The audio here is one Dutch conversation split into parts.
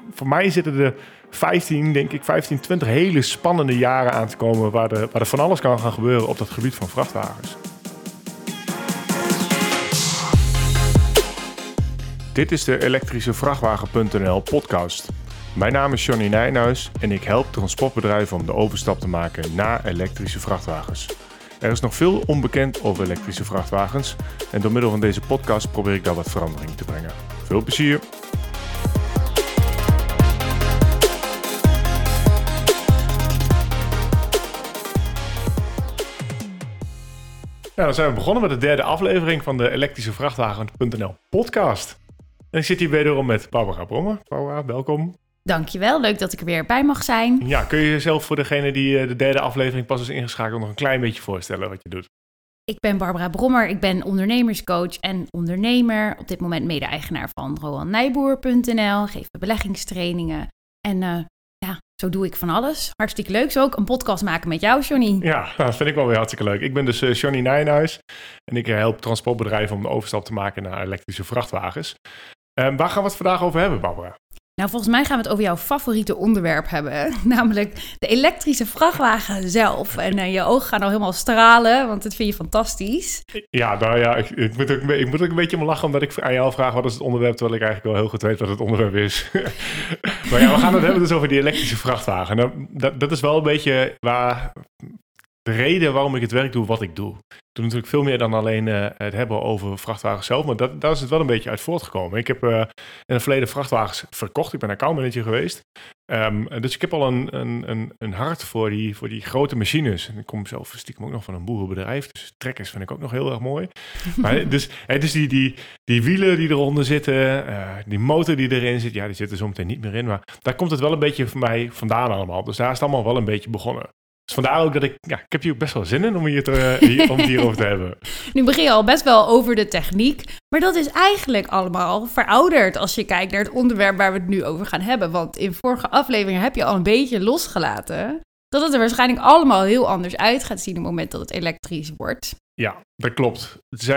voor mij zitten er 15, 20 hele spannende jaren aan te komen waar er van alles kan gaan gebeuren op dat gebied van vrachtwagens. Dit is de elektrischevrachtwagen.nl podcast. Mijn naam is Johnny Nijhuis en ik help transportbedrijven om de overstap te maken naar elektrische vrachtwagens. Er is nog veel onbekend over elektrische vrachtwagens en door middel van deze podcast probeer ik daar wat verandering te brengen. Veel plezier! Nou, dan zijn we begonnen met de derde aflevering van de elektrischevrachtwagen.nl podcast. En ik zit hier wederom met Barbara Brommer. Barbara, welkom. Dankjewel, leuk dat ik er weer bij mag zijn. Ja, kun je jezelf voor degene die de derde aflevering pas is ingeschakeld nog een klein beetje voorstellen wat je doet? Ik ben Barbara Brommer, ik ben ondernemerscoach en ondernemer. Op dit moment mede-eigenaar van RowanNijboer.nl, geef beleggingstrainingen. En zo doe ik van alles. Hartstikke leuk. Zo ook een podcast maken met jou, Johnny. Ja, dat vind ik wel weer hartstikke leuk. Ik ben dus Johnny Nijhuis en ik help transportbedrijven om de overstap te maken naar elektrische vrachtwagens. Waar gaan we het vandaag over hebben, Barbara? Nou, volgens mij gaan we het over jouw favoriete onderwerp hebben. Namelijk de elektrische vrachtwagen zelf. En je ogen gaan al helemaal stralen, want dat vind je fantastisch. Ja, nou ja, ik moet ook een beetje om lachen omdat ik aan jou vraag wat is het onderwerp, terwijl ik eigenlijk wel heel goed weet wat het onderwerp is. Maar ja, we gaan het hebben dus over die elektrische vrachtwagen. Nou, dat is wel een beetje de reden waarom ik het werk doe wat ik doe. Ik doe natuurlijk veel meer dan alleen het hebben over vrachtwagens zelf, maar daar is het wel een beetje uit voortgekomen. Ik heb in het verleden vrachtwagens verkocht. Ik ben accountmanager geweest. Dus ik heb al een hart voor die grote machines. En ik kom zelf stiekem ook nog van een boerenbedrijf. Dus trekkers vind ik ook nog heel erg mooi. Maar dus die wielen die eronder zitten, die motor die erin zit, ja, die zit er zo meteen niet meer in. Maar daar komt het wel een beetje voor mij vandaan allemaal. Dus daar is het allemaal wel een beetje begonnen. Dus vandaar ook dat ik heb hier ook best wel zin in om het hierover te hebben. Nu begin je al best wel over de techniek, maar dat is eigenlijk allemaal verouderd als je kijkt naar het onderwerp waar we het nu over gaan hebben. Want in vorige afleveringen heb je al een beetje losgelaten dat het er waarschijnlijk allemaal heel anders uit gaat zien op het moment dat het elektrisch wordt. Ja, dat klopt.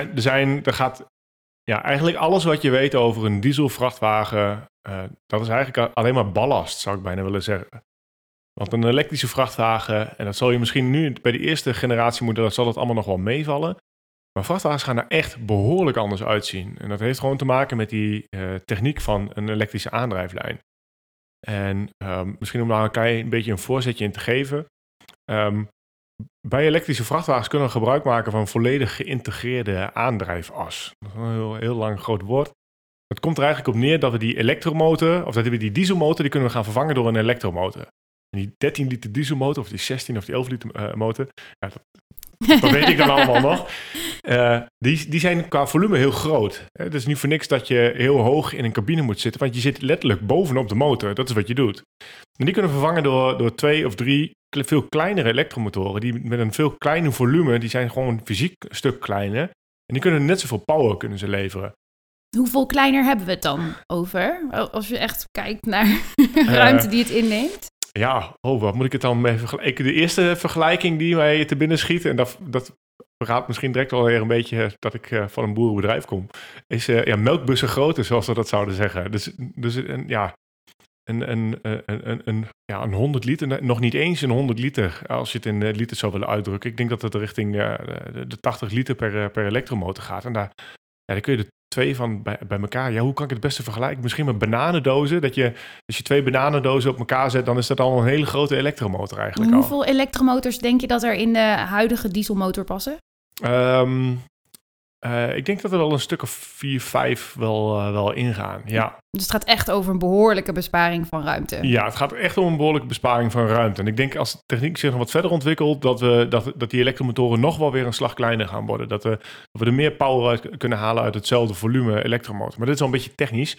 Eigenlijk alles wat je weet over een dieselvrachtwagen, dat is eigenlijk alleen maar ballast, zou ik bijna willen zeggen. Want een elektrische vrachtwagen, en dat zal je misschien nu bij de eerste generatie modellen, zal het allemaal nog wel meevallen. Maar vrachtwagens gaan er echt behoorlijk anders uitzien. En dat heeft gewoon te maken met die techniek van een elektrische aandrijflijn. En misschien om daar een beetje een voorzetje in te geven. Bij elektrische vrachtwagens kunnen we gebruik maken van een volledig geïntegreerde aandrijfas. Dat is een heel lang groot woord. Het komt er eigenlijk op neer dat we die elektromotor, of dat we die dieselmotor, die kunnen we gaan vervangen door een elektromotor. En die 13 liter dieselmotor, of die 16 of die 11 liter motor, dat weet ik dan allemaal nog. Die zijn qua volume heel groot. Het is niet voor niks dat je heel hoog in een cabine moet zitten, want je zit letterlijk bovenop de motor. Dat is wat je doet. En die kunnen vervangen door 2 of 3 veel kleinere elektromotoren, die met een veel kleiner volume, die zijn gewoon fysiek een stuk kleiner. En die kunnen net zoveel power kunnen ze leveren. Hoeveel kleiner hebben we het dan over? Als je echt kijkt naar ruimte die het inneemt. Ja, wat moet ik het dan mee vergelijken? De eerste vergelijking die mij te binnen schiet, en dat raadt misschien direct wel weer een beetje dat ik van een boerenbedrijf kom, is melkbussen groter, zoals we dat zouden zeggen. Dus een 100 liter, nog niet eens een 100 liter, als je het in liters zou willen uitdrukken. Ik denk dat het richting de 80 liter per elektromotor gaat. En daar kun je de 2 van bij elkaar. Ja, hoe kan ik het beste vergelijken? Misschien met bananendozen. Als je 2 bananendozen op elkaar zet, dan is dat al een hele grote elektromotor eigenlijk. Hoeveel elektromotors denk je dat er in de huidige dieselmotor passen? Ik denk dat er wel een stuk of 4, 5 wel ingaan, ja. Dus het gaat echt over een behoorlijke besparing van ruimte. Ja, het gaat echt om een behoorlijke besparing van ruimte. En ik denk als de techniek zich nog wat verder ontwikkelt, dat die elektromotoren nog wel weer een slag kleiner gaan worden. Dat we er meer power uit kunnen halen uit hetzelfde volume elektromotor. Maar dit is wel een beetje technisch.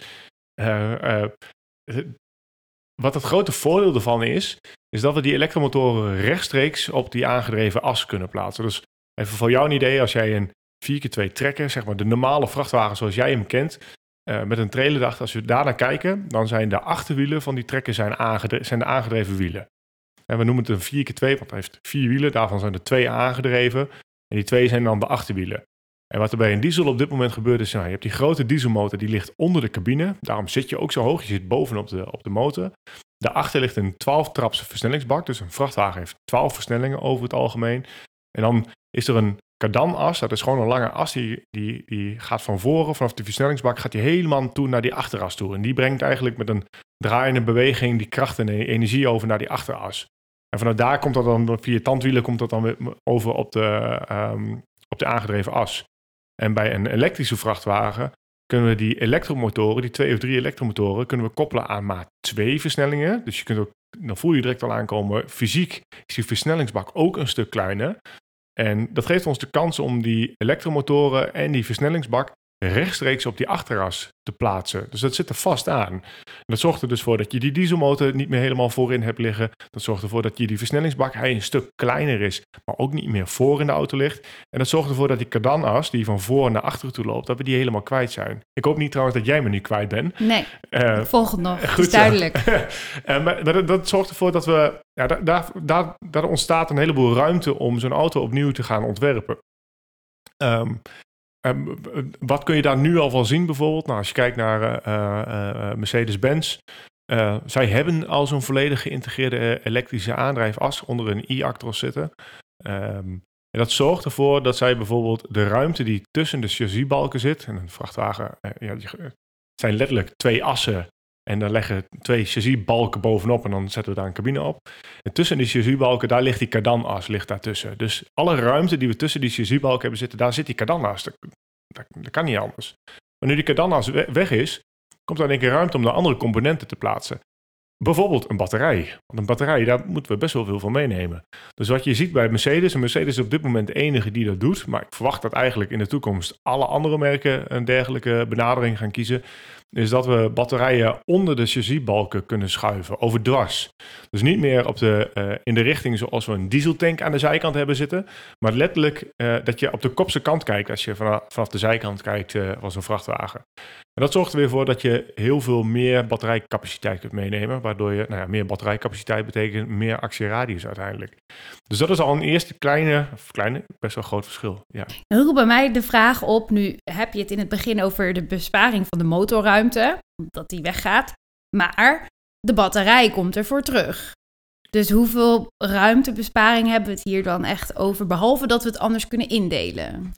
Wat het grote voordeel ervan is dat we die elektromotoren rechtstreeks op die aangedreven as kunnen plaatsen. Dus even voor jou een idee, als jij een 4x2 trekker, zeg maar de normale vrachtwagen zoals jij hem kent, met een trailerdag, als we daar naar kijken, dan zijn de achterwielen van die trekker zijn de aangedreven wielen. En we noemen het een 4x2, want hij heeft 4 wielen, daarvan zijn er 2 aangedreven. En die 2 zijn dan de achterwielen. En wat er bij een diesel op dit moment gebeurt is, je hebt die grote dieselmotor, die ligt onder de cabine. Daarom zit je ook zo hoog, je zit bovenop op de motor. Daarachter ligt een 12-trapse versnellingsbak, dus een vrachtwagen heeft 12 versnellingen over het algemeen. En dan is er een kardanas, dat is gewoon een lange as, die gaat van voren, vanaf de versnellingsbak gaat die helemaal toe naar die achteras toe. En die brengt eigenlijk met een draaiende beweging die kracht en energie over naar die achteras. En vanuit daar komt dat dan, via tandwielen komt dat dan weer over op de aangedreven as. En bij een elektrische vrachtwagen kunnen we die elektromotoren, die 2 of 3 elektromotoren, kunnen we koppelen aan maar 2 versnellingen. Dus dan voel je direct al aankomen, fysiek is die versnellingsbak ook een stuk kleiner. En dat geeft ons de kans om die elektromotoren en die versnellingsbak rechtstreeks op die achteras te plaatsen. Dus dat zit er vast aan. En dat zorgt er dus voor dat je die dieselmotor niet meer helemaal voorin hebt liggen. Dat zorgt ervoor dat je die versnellingsbak een stuk kleiner is, maar ook niet meer voor in de auto ligt. En dat zorgt ervoor dat die kardanas die van voor naar achteren toe loopt, dat we die helemaal kwijt zijn. Ik hoop niet trouwens dat jij me nu kwijt bent. Nee, volgend nog. Goed, is duidelijk. Maar dat zorgt ervoor dat we... Ja, daar ontstaat een heleboel ruimte om zo'n auto opnieuw te gaan ontwerpen. Wat kun je daar nu al van zien bijvoorbeeld? Nou, als je kijkt naar Mercedes-Benz. Zij hebben al zo'n volledig geïntegreerde elektrische aandrijfas onder een e-actros zitten. En dat zorgt ervoor dat zij bijvoorbeeld de ruimte die tussen de chassisbalken zit. En een vrachtwagen, het zijn letterlijk 2 assen. En daar leggen 2 chassisbalken bovenop en dan zetten we daar een cabine op. En tussen die chassisbalken, daar ligt die kardanas ligt daartussen. Dus alle ruimte die we tussen die chassisbalken hebben zitten, daar zit die kardanas. Dat kan niet anders. Maar nu die kardanas weg is, komt er in één keer ruimte om de andere componenten te plaatsen. Bijvoorbeeld een batterij. Want een batterij, daar moeten we best wel veel van meenemen. Dus wat je ziet bij Mercedes, en Mercedes is op dit moment de enige die dat doet, maar ik verwacht dat eigenlijk in de toekomst alle andere merken een dergelijke benadering gaan kiezen, is dat we batterijen onder de chassisbalken kunnen schuiven, overdwars. Dus niet meer in de richting zoals we een dieseltank aan de zijkant hebben zitten, maar letterlijk dat je op de kopse kant kijkt als je vanaf de zijkant kijkt van zo'n vrachtwagen. En dat zorgt er weer voor dat je heel veel meer batterijcapaciteit kunt meenemen, waardoor je, meer batterijcapaciteit betekent meer actieradius uiteindelijk. Dus dat is al een eerste kleine, best wel groot verschil. Ja. Dan roept bij mij de vraag op, nu heb je het in het begin over de besparing van de motorruimte, dat die weggaat, maar de batterij komt ervoor terug. Dus hoeveel ruimtebesparing hebben we het hier dan echt over, behalve dat we het anders kunnen indelen?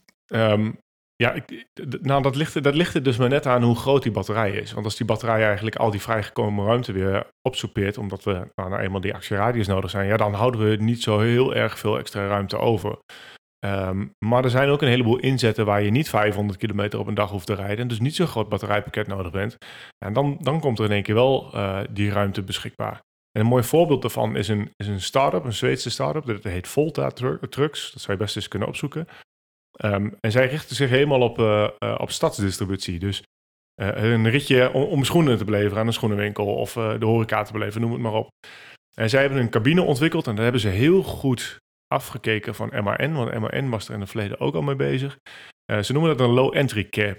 Dat ligt er dus maar net aan hoe groot die batterij is. Want als die batterij eigenlijk al die vrijgekomen ruimte weer opsoepeert, omdat we nou eenmaal die actieradius nodig zijn, dan houden we niet zo heel erg veel extra ruimte over. Maar er zijn ook een heleboel inzetten waar je niet 500 kilometer op een dag hoeft te rijden en dus niet zo'n groot batterijpakket nodig bent. En dan komt er in één keer wel die ruimte beschikbaar. En een mooi voorbeeld daarvan is een start-up, een Zweedse start-up, dat heet Volta Trucks. Dat zou je best eens kunnen opzoeken. En zij richten zich helemaal op stadsdistributie. Dus een ritje om schoenen te beleveren aan een schoenenwinkel of de horeca te beleveren, noem het maar op. En zij hebben een cabine ontwikkeld en daar hebben ze heel goed afgekeken van MAN, want MAN was er in het verleden ook al mee bezig. Ze noemen dat een low entry cab,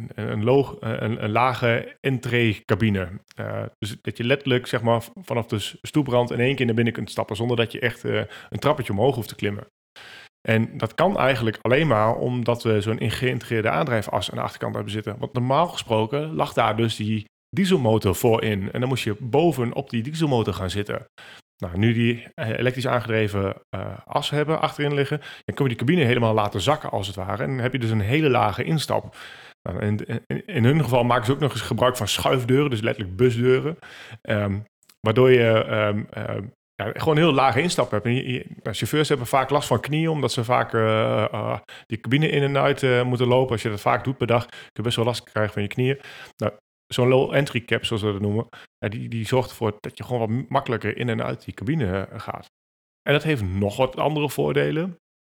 een lage entree cabine. Dus dat je letterlijk zeg maar vanaf de stoeprand in één keer naar binnen kunt stappen zonder dat je echt een trappetje omhoog hoeft te klimmen. En dat kan eigenlijk alleen maar omdat we zo'n geïntegreerde aandrijfas aan de achterkant hebben zitten. Want normaal gesproken lag daar dus die dieselmotor voor in. En dan moest je bovenop die dieselmotor gaan zitten. Nou, nu die elektrisch aangedreven as hebben achterin liggen, dan kunnen we die cabine helemaal laten zakken als het ware. En dan heb je dus een hele lage instap. Nou, in hun geval maken ze ook nog eens gebruik van schuifdeuren, dus letterlijk busdeuren. Waardoor je gewoon een heel lage instap hebt. En chauffeurs hebben vaak last van knieën, omdat ze vaak die cabine in en uit moeten lopen. Als je dat vaak doet per dag, kun je best wel last krijgen van je knieën. Nou, zo'n low entry cap, zoals we dat noemen, die zorgt ervoor dat je gewoon wat makkelijker in en uit die cabine gaat. En dat heeft nog wat andere voordelen.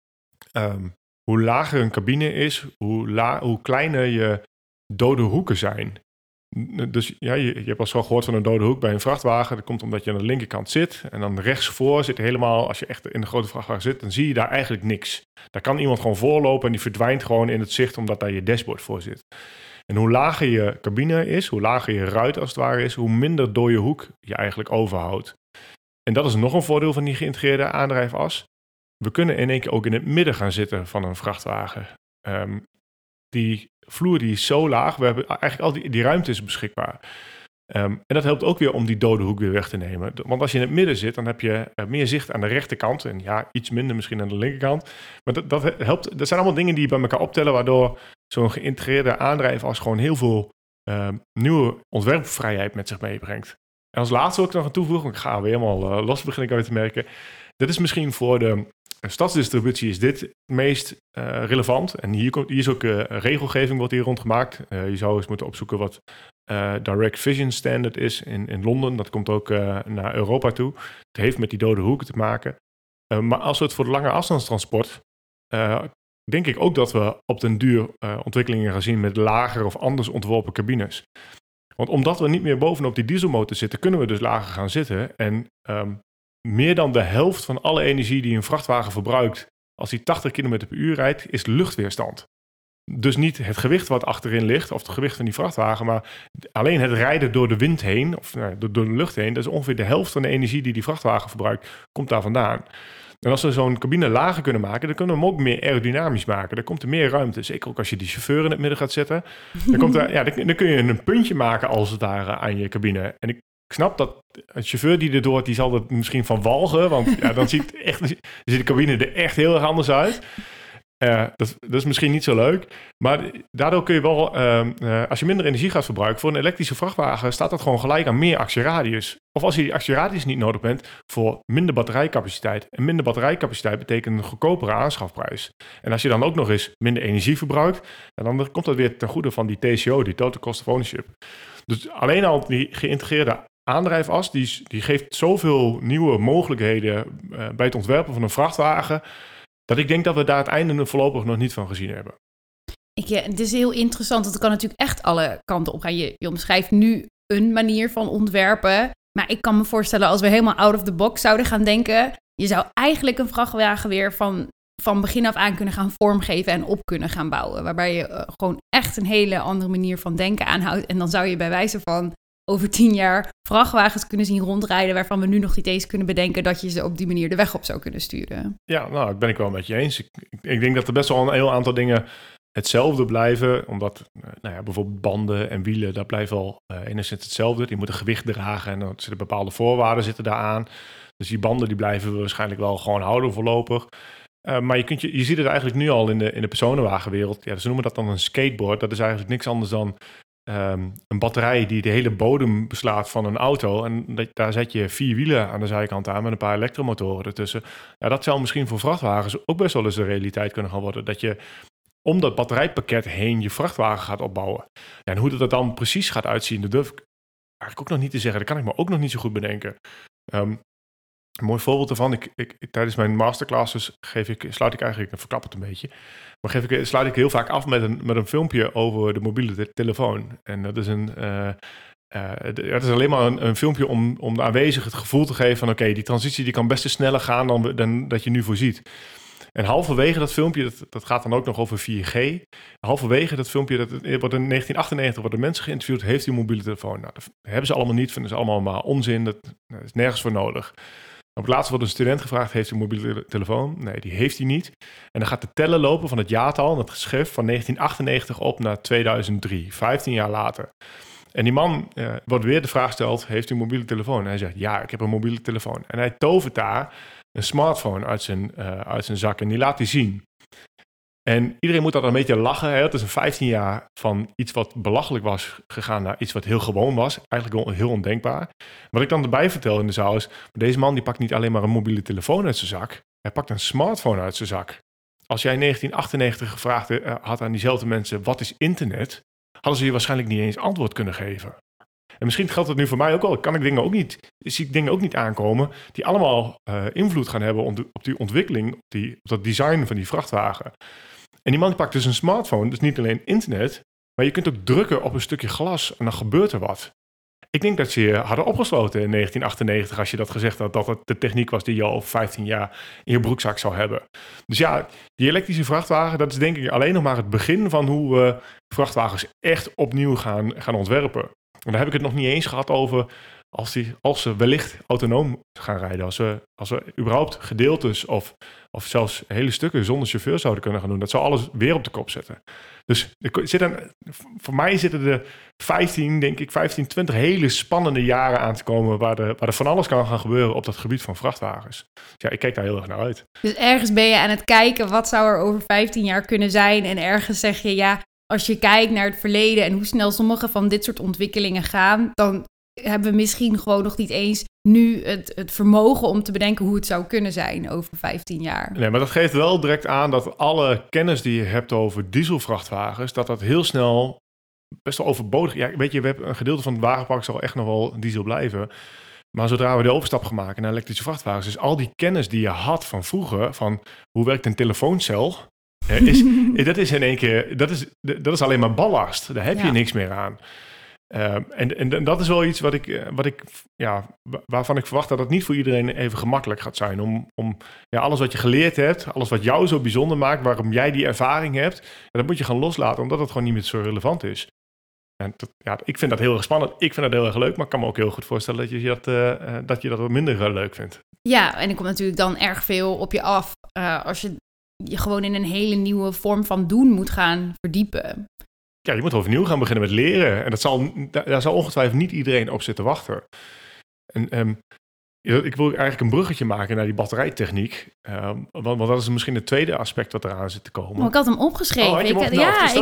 Hoe lager een cabine is, hoe kleiner je dode hoeken zijn. Dus ja, je hebt al zo gehoord van een dode hoek bij een vrachtwagen. Dat komt omdat je aan de linkerkant zit. En dan rechtsvoor zit helemaal, als je echt in de grote vrachtwagen zit, dan zie je daar eigenlijk niks. Daar kan iemand gewoon voorlopen en die verdwijnt gewoon in het zicht omdat daar je dashboard voor zit. En hoe lager je cabine is, hoe lager je ruit als het ware is, hoe minder dode hoek je eigenlijk overhoudt. En dat is nog een voordeel van die geïntegreerde aandrijfas. We kunnen in één keer ook in het midden gaan zitten van een vrachtwagen. die vloer die is zo laag. We hebben eigenlijk al die ruimte is beschikbaar. En dat helpt ook weer om die dode hoek weer weg te nemen. Want als je in het midden zit, dan heb je meer zicht aan de rechterkant. En ja, iets minder misschien aan de linkerkant. Maar dat helpt. Dat zijn allemaal dingen die bij elkaar optellen, waardoor zo'n geïntegreerde aandrijfas gewoon heel veel nieuwe ontwerpvrijheid met zich meebrengt. En als laatste ook nog aan toevoegen, ik ga weer helemaal los beginnen ik uit te merken. Dat is misschien voor de stadsdistributie is dit het meest relevant. En hier is ook regelgeving wordt hier rondgemaakt. Je zou eens moeten opzoeken wat Direct Vision Standard is in Londen. Dat komt ook naar Europa toe. Het heeft met die dode hoeken te maken. Maar als we het voor de lange afstandstransport, denk ik ook dat we op den duur ontwikkelingen gaan zien met lager of anders ontworpen cabines. Want omdat we niet meer bovenop die dieselmotor zitten, kunnen we dus lager gaan zitten. En meer dan de helft van alle energie die een vrachtwagen verbruikt, als die 80 km per uur rijdt, is luchtweerstand. Dus niet het gewicht wat achterin ligt, of het gewicht van die vrachtwagen, maar alleen het rijden door de wind heen, of door de lucht heen, dat is ongeveer de helft van de energie die die vrachtwagen verbruikt, komt daar vandaan. En als we zo'n cabine lager kunnen maken, dan kunnen we hem ook meer aerodynamisch maken. Dan komt er meer ruimte. Zeker ook als je die chauffeur in het midden gaat zetten. Dan kun je een puntje maken als het daar aan je cabine. En ik snap dat een chauffeur die er doet, die zal er misschien van walgen. Want dan ziet de cabine er echt heel erg anders uit. Dat is misschien niet zo leuk. Maar daardoor kun je wel, als je minder energie gaat verbruiken, voor een elektrische vrachtwagen staat dat gewoon gelijk aan meer actieradius. Of als je die actieradius niet nodig bent, voor minder batterijcapaciteit. En minder batterijcapaciteit betekent een goedkopere aanschafprijs. En als je dan ook nog eens minder energie verbruikt, dan komt dat weer ten goede van die TCO, die Total Cost of Ownership. Dus alleen al die geïntegreerde aandrijfas, die geeft zoveel nieuwe mogelijkheden bij het ontwerpen van een vrachtwagen, dat ik denk dat we daar het einde voorlopig nog niet van gezien hebben. Het is heel interessant, want het kan natuurlijk echt alle kanten op gaan. Je omschrijft nu een manier van ontwerpen, maar ik kan me voorstellen als we helemaal out of the box zouden gaan denken, je zou eigenlijk een vrachtwagen weer van begin af aan kunnen gaan vormgeven en op kunnen gaan bouwen, waarbij je gewoon echt een hele andere manier van denken aanhoudt. En dan zou je bij wijze van over 10 jaar vrachtwagens kunnen zien rondrijden, waarvan we nu nog niet eens kunnen bedenken dat je ze op die manier de weg op zou kunnen sturen. Ja, nou, dat ben ik wel met je eens. Ik denk dat er best wel een heel aantal dingen hetzelfde blijven, omdat bijvoorbeeld banden en wielen, dat blijft wel enigszins hetzelfde. Die moeten gewicht dragen en er zitten bepaalde voorwaarden zitten daaraan. Dus die banden die blijven we waarschijnlijk wel gewoon houden voorlopig. Maar je ziet het eigenlijk nu al in de personenwagenwereld. Ja, ze noemen dat dan een skateboard. Dat is eigenlijk niks anders dan een batterij die de hele bodem beslaat van een auto. En daar zet je 4 wielen aan de zijkant aan met een paar elektromotoren ertussen. Ja, dat zou misschien voor vrachtwagens ook best wel eens de realiteit kunnen gaan worden. Dat je om dat batterijpakket heen je vrachtwagen gaat opbouwen. Ja, en hoe dat dan precies gaat uitzien, dat durf ik eigenlijk ook nog niet te zeggen. Dat kan ik me ook nog niet zo goed bedenken. Een mooi voorbeeld daarvan, tijdens mijn masterclasses sluit ik eigenlijk, verklap het een beetje, maar sluit ik heel vaak af met een filmpje over de mobiele telefoon. En dat is het is alleen maar een filmpje om de aanwezigen het gevoel te geven van oké, die transitie die kan best eens sneller gaan dan dat je nu voorziet. En halverwege dat filmpje, dat gaat dan ook nog over 4G. Halverwege dat filmpje, wordt in 1998 worden mensen geïnterviewd, heeft u een mobiele telefoon? Nou, dat hebben ze allemaal niet, vinden ze allemaal maar onzin, dat is nergens voor nodig. Op het laatste wordt een student gevraagd, heeft hij een mobiele telefoon? Nee, die heeft hij niet. En dan gaat de teller lopen van het jaartal, dat geschrift van 1998 op naar 2003, 15 jaar later. En die man wordt weer de vraag gesteld, heeft u een mobiele telefoon? En hij zegt, ja, ik heb een mobiele telefoon. En hij tovert daar een smartphone uit zijn zak en die laat hij zien. En iedereen moet dat een beetje lachen. Hè? Het is een 15 jaar van iets wat belachelijk was gegaan naar iets wat heel gewoon was. Eigenlijk wel heel ondenkbaar. Wat ik dan erbij vertel in de zaal is, deze man die pakt niet alleen maar een mobiele telefoon uit zijn zak. Hij pakt een smartphone uit zijn zak. Als jij in 1998 gevraagd had aan diezelfde mensen, wat is internet? Hadden ze je waarschijnlijk niet eens antwoord kunnen geven. En misschien geldt het nu voor mij ook wel. Zie ik dingen ook niet aankomen die allemaal invloed gaan hebben op die ontwikkeling, op dat design van die vrachtwagen. En die man pakt dus een smartphone, dus niet alleen internet, maar je kunt ook drukken op een stukje glas en dan gebeurt er wat. Ik denk dat ze je hadden opgesloten in 1998 als je dat gezegd had, dat het de techniek was die je al over 15 jaar in je broekzak zou hebben. Dus ja, die elektrische vrachtwagen, dat is denk ik alleen nog maar het begin van hoe we vrachtwagens echt opnieuw gaan ontwerpen. En daar heb ik het nog niet eens gehad over als ze wellicht autonoom gaan rijden, als we überhaupt gedeeltes of zelfs hele stukken zonder chauffeur zouden kunnen gaan doen, dat zou alles weer op de kop zetten. Dus voor mij zitten er 15, 20 hele spannende jaren aan te komen waar er van alles kan gaan gebeuren op dat gebied van vrachtwagens. Dus ja, ik kijk daar heel erg naar uit. Dus ergens ben je aan het kijken, wat zou er over 15 jaar kunnen zijn? En ergens zeg je, ja, als je kijkt naar het verleden en hoe snel sommige van dit soort ontwikkelingen gaan, dan hebben we misschien gewoon nog niet eens nu het vermogen om te bedenken hoe het zou kunnen zijn over 15 jaar. Nee, maar dat geeft wel direct aan dat alle kennis die je hebt over dieselvrachtwagens, dat heel snel best wel overbodig. Ja, weet je, we hebben een gedeelte van het wagenpark zal echt nog wel diesel blijven. Maar zodra we de overstap gaan maken naar elektrische vrachtwagens, is al die kennis die je had van vroeger, van hoe werkt een telefooncel, dat is in één keer, dat is alleen maar ballast. Daar heb je niks meer aan. En dat is wel iets waarvan ik verwacht dat het niet voor iedereen even gemakkelijk gaat zijn. Om alles wat je geleerd hebt, alles wat jou zo bijzonder maakt, waarom jij die ervaring hebt, dat moet je gaan loslaten, omdat het gewoon niet meer zo relevant is. En ik vind dat heel erg spannend. Ik vind dat heel erg leuk, maar ik kan me ook heel goed voorstellen dat je dat wat minder leuk vindt. Ja, en er komt natuurlijk dan erg veel op je af als je gewoon in een hele nieuwe vorm van doen moet gaan verdiepen. Ja, je moet overnieuw gaan beginnen met leren. En daar zal ongetwijfeld niet iedereen op zitten wachten. En ik wil eigenlijk een bruggetje maken naar die batterijtechniek. Want dat is misschien het tweede aspect wat eraan zit te komen. Oh, ik had hem opgeschreven.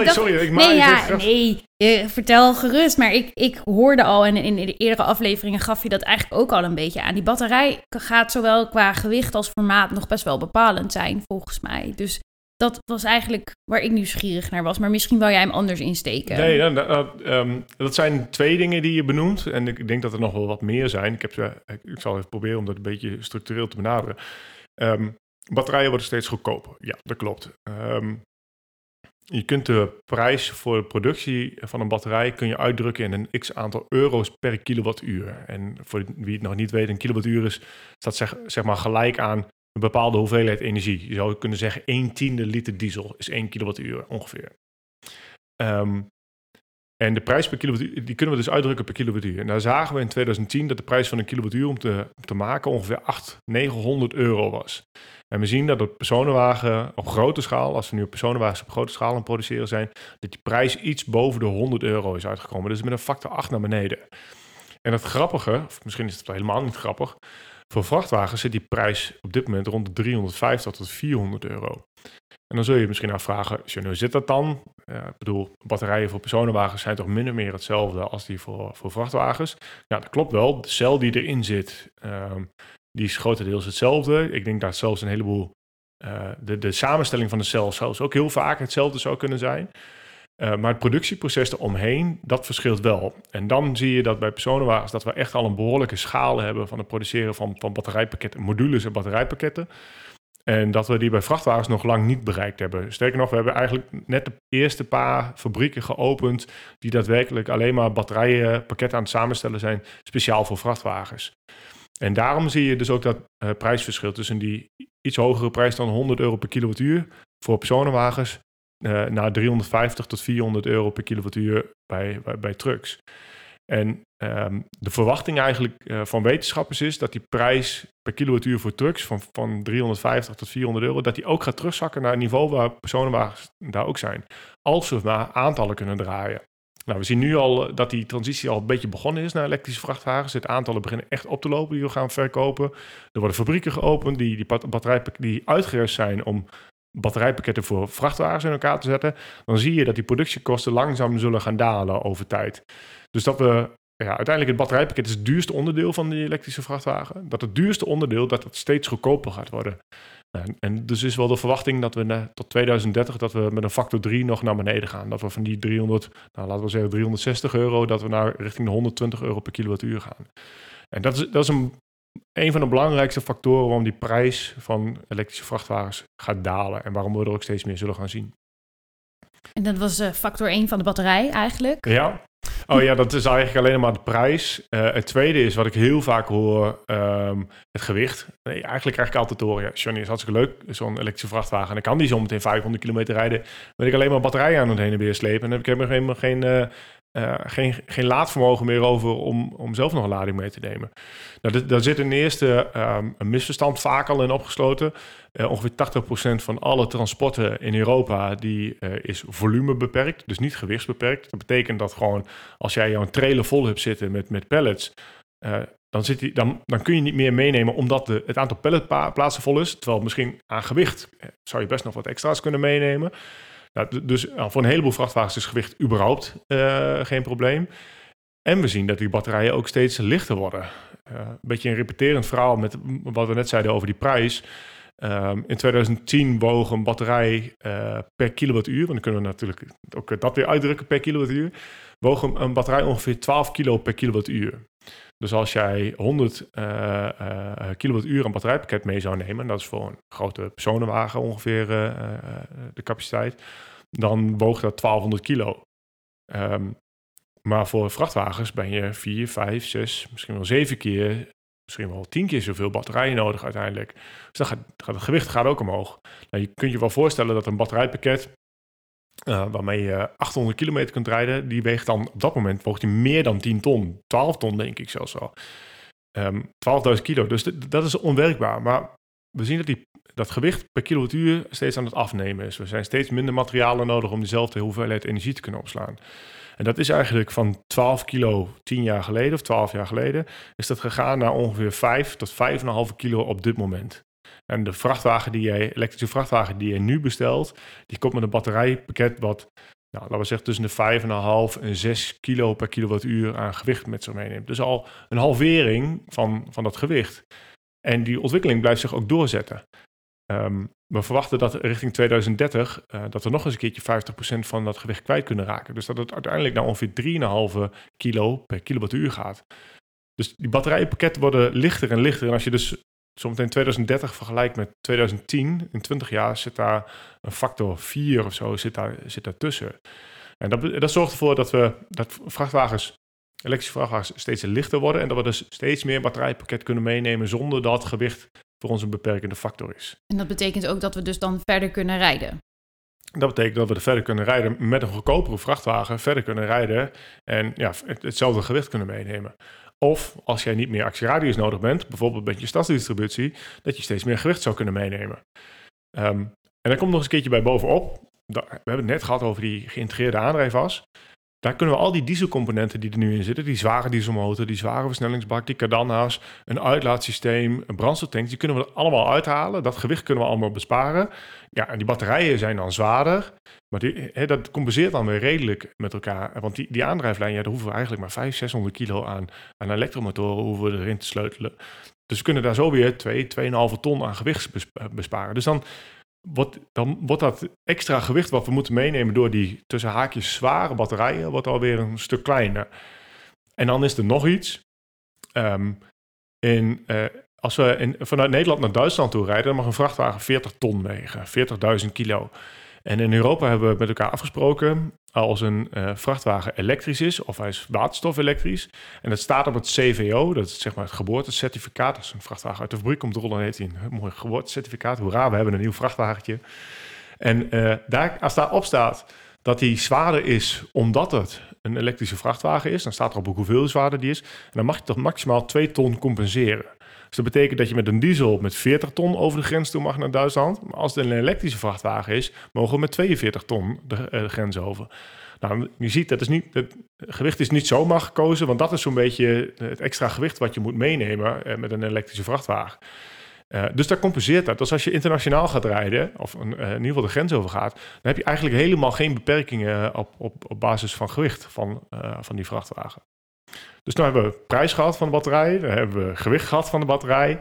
Sorry. Vertel gerust. Maar ik hoorde al, en in de eerdere afleveringen gaf je dat eigenlijk ook al een beetje aan. Die batterij gaat zowel qua gewicht als formaat nog best wel bepalend zijn, volgens mij. Dus dat was eigenlijk waar ik nieuwsgierig naar was. Maar misschien wil jij hem anders insteken. Nee, dat zijn 2 dingen die je benoemt. En ik denk dat er nog wel wat meer zijn. Ik zal even proberen om dat een beetje structureel te benaderen. Batterijen worden steeds goedkoper. Ja, dat klopt. Je kunt de prijs voor de productie van een batterij kun je uitdrukken in een x-aantal euro's per kilowattuur. En voor wie het nog niet weet, een kilowattuur staat zeg maar gelijk aan een bepaalde hoeveelheid energie. Je zou kunnen zeggen 1/10 liter diesel is 1 kilowattuur ongeveer. En de prijs per kilowattuur, die kunnen we dus uitdrukken per kilowattuur. En daar zagen we in 2010 dat de prijs van een kilowattuur om te maken ongeveer 800-900 euro was. En we zien dat op personenwagen op grote schaal, als we nu op personenwagens op grote schaal aan het produceren zijn, dat die prijs iets boven de 100 euro is uitgekomen. Dus met een factor 8 naar beneden. En het grappige, of misschien is het helemaal niet grappig, voor vrachtwagens zit die prijs op dit moment rond de 350 tot 400 euro. En dan zul je misschien afvragen, hoe zit dat dan? Ik bedoel, batterijen voor personenwagens zijn toch min of meer hetzelfde als die voor vrachtwagens? Ja, dat klopt wel. De cel die erin zit, die is grotendeels hetzelfde. Ik denk dat zelfs een heleboel, de samenstelling van de cel zelfs ook heel vaak hetzelfde zou kunnen zijn. Maar het productieproces eromheen, dat verschilt wel. En dan zie je dat bij personenwagens dat we echt al een behoorlijke schaal hebben van het produceren van batterijpakketten, modules en batterijpakketten. En dat we die bij vrachtwagens nog lang niet bereikt hebben. Sterker nog, we hebben eigenlijk net de eerste paar fabrieken geopend die daadwerkelijk alleen maar batterijpakketten aan het samenstellen zijn, speciaal voor vrachtwagens. En daarom zie je dus ook dat prijsverschil tussen die iets hogere prijs dan 100 euro per kilowattuur voor personenwagens naar 350 tot 400 euro per kilowattuur bij trucks. En de verwachting eigenlijk van wetenschappers is dat die prijs per kilowattuur voor trucks van 350 tot 400 euro, dat die ook gaat terugzakken naar het niveau waar personenwagens daar ook zijn. Als we maar aantallen kunnen draaien. Nou, we zien nu al dat die transitie al een beetje begonnen is naar elektrische vrachtwagens. Het aantallen beginnen echt op te lopen die we gaan verkopen. Er worden fabrieken geopend die uitgerust zijn om batterijpakketten voor vrachtwagens in elkaar te zetten. Dan zie je dat die productiekosten langzaam zullen gaan dalen over tijd. Dus dat we uiteindelijk het batterijpakket is het duurste onderdeel van die elektrische vrachtwagen. Dat het duurste onderdeel dat het steeds goedkoper gaat worden. En dus is wel de verwachting dat we tot 2030 dat we met een factor 3 nog naar beneden gaan. Dat we van die 360 euro, dat we naar richting de 120 euro per kilowattuur gaan. En dat is een van de belangrijkste factoren waarom die prijs van elektrische vrachtwagens gaat dalen. En waarom we er ook steeds meer zullen gaan zien. En dat was factor 1 van de batterij eigenlijk? Ja. Oh ja, dat is eigenlijk alleen maar de prijs. Het tweede is wat ik heel vaak hoor, het gewicht. Nee, eigenlijk krijg ik altijd te horen, ja, Johnny, is hartstikke leuk, zo'n elektrische vrachtwagen. En dan kan die zo meteen 500 kilometer rijden. Dan wil ik alleen maar batterijen aan het heen en weer slepen. En dan heb ik helemaal geen laadvermogen meer over om zelf nog een lading mee te nemen. Nou, daar zit een eerste een misverstand vaak al in opgesloten. Ongeveer 80% van alle transporten in Europa die is volume beperkt, dus niet gewichtsbeperkt. Dat betekent dat gewoon als jij jouw trailer vol hebt zitten met pallets, dan kun je niet meer meenemen omdat het aantal palletplaatsen vol is. Terwijl misschien aan gewicht zou je best nog wat extra's kunnen meenemen. Nou, dus voor een heleboel vrachtwagens is gewicht überhaupt geen probleem. En we zien dat die batterijen ook steeds lichter worden. Een beetje een repeterend verhaal met wat we net zeiden over die prijs. In 2010 woog een batterij per kilowattuur, want dan kunnen we natuurlijk ook dat weer uitdrukken per kilowattuur, woog een batterij ongeveer 12 kilo per kilowattuur. Dus als jij 100 kilowattuur aan batterijpakket mee zou nemen, dat is voor een grote personenwagen ongeveer de capaciteit, dan woog dat 1200 kilo. Maar voor vrachtwagens ben je 4, 5, 6, misschien wel 7 keer, misschien wel 10 keer zoveel batterijen nodig uiteindelijk. Dus dan gaat het gewicht ook omhoog. Nou, je kunt je wel voorstellen dat een batterijpakket waarmee je 800 kilometer kunt rijden, die weegt dan op dat moment woog die meer dan 10 ton. 12 ton denk ik zelfs al. 12.000 kilo. Dus dat is onwerkbaar. Maar we zien dat gewicht per kilowattuur steeds aan het afnemen is. We zijn steeds minder materialen nodig om dezelfde hoeveelheid energie te kunnen opslaan. En dat is eigenlijk van 12 kilo 10 jaar geleden of 12 jaar geleden, is dat gegaan naar ongeveer 5 tot 5,5 kilo op dit moment. En de elektrische vrachtwagen die je nu bestelt, die komt met een batterijpakket wat, laten we zeggen, tussen de 5,5 en 6 kilo per kilowattuur aan gewicht met zich meeneemt. Dus al een halvering van dat gewicht. En die ontwikkeling blijft zich ook doorzetten. We verwachten dat richting 2030 dat we nog eens een keertje 50% van dat gewicht kwijt kunnen raken. Dus dat het uiteindelijk naar ongeveer 3,5 kilo per kilowattuur gaat. Dus die batterijpakketten worden lichter en lichter. En als je dus zometeen 2030 vergelijkt met 2010, in 20 jaar zit daar een factor 4 of zo zit daar tussen. En dat zorgt ervoor dat elektrische vrachtwagens steeds lichter worden en dat we dus steeds meer batterijpakket kunnen meenemen zonder dat gewicht voor ons een beperkende factor is. En dat betekent ook dat we dus dan verder kunnen rijden? Dat betekent dat we er verder kunnen rijden met een goedkopere vrachtwagen, verder kunnen rijden en hetzelfde gewicht kunnen meenemen. Of als jij niet meer actieradius nodig bent, bijvoorbeeld met je stadsdistributie, dat je steeds meer gewicht zou kunnen meenemen. En daar komt nog eens een keertje bij bovenop. We hebben het net gehad over die geïntegreerde aandrijfas. Daar kunnen we al die dieselcomponenten die er nu in zitten, die zware dieselmotor, die zware versnellingsbak, die cardanna's, een uitlaatsysteem, een brandstoftank, die kunnen we er allemaal uithalen. Dat gewicht kunnen we allemaal besparen. Ja, en die batterijen zijn dan zwaarder, maar dat compenseert dan weer redelijk met elkaar. Want die aandrijflijn, daar hoeven we eigenlijk maar 500, 600 kilo aan elektromotoren hoeven we erin te sleutelen. Dus we kunnen daar zo weer 2,5 ton aan gewicht besparen. Dus dan wordt dat extra gewicht wat we moeten meenemen door die tussen haakjes zware batterijen, wordt alweer een stuk kleiner. En dan is er nog iets. Als we vanuit Nederland naar Duitsland toe rijden, dan mag een vrachtwagen 40 ton wegen, 40.000 kilo. En in Europa hebben we met elkaar afgesproken, als een vrachtwagen elektrisch is, of hij is waterstof-elektrisch, en dat staat op het CVO, dat is zeg maar het geboortecertificaat, als een vrachtwagen uit de fabriek komt rollen, heeft hij een mooi geboortecertificaat. Hoera, we hebben een nieuw vrachtwagentje. En als daarop staat dat hij zwaarder is omdat het een elektrische vrachtwagen is, dan staat er op hoeveel zwaarder die is, en dan mag je tot maximaal 2 ton compenseren. Dus dat betekent dat je met een diesel met 40 ton over de grens toe mag naar Duitsland. Maar als het een elektrische vrachtwagen is, mogen we met 42 ton de grens over. Nou, je ziet, het gewicht is niet zomaar gekozen, want dat is zo'n beetje het extra gewicht wat je moet meenemen met een elektrische vrachtwagen. Dus daar compenseert dat. Dus als je internationaal gaat rijden, of in ieder geval de grens overgaat, dan heb je eigenlijk helemaal geen beperkingen op basis van gewicht van die vrachtwagen. Dus nu hebben we prijs gehad van de batterij, dan hebben we gewicht gehad van de batterij.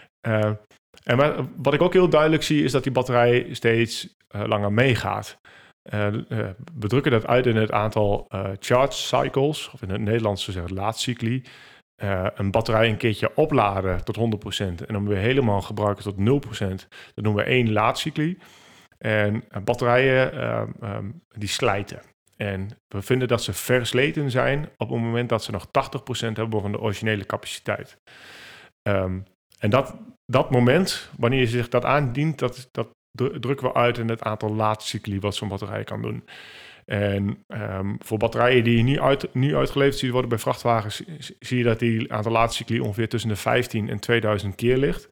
Wat ik ook heel duidelijk zie, is dat die batterij steeds langer meegaat. We drukken dat uit in het aantal charge cycles, of in het Nederlands zo zeggen laadcycli. Een batterij een keertje opladen tot 100% en dan weer helemaal gebruiken tot 0%. Dat noemen we 1 laadcycli. En batterijen die slijten. En we vinden dat ze versleten zijn op het moment dat ze nog 80% hebben van de originele capaciteit. En dat moment, wanneer je zich dat aandient, dat drukken we uit in het aantal laadcycli wat zo'n batterij kan doen. En voor batterijen die nu uitgeleverd ziet worden bij vrachtwagens, zie je dat die aantal laadcycli ongeveer tussen de 15 en 2000 keer ligt.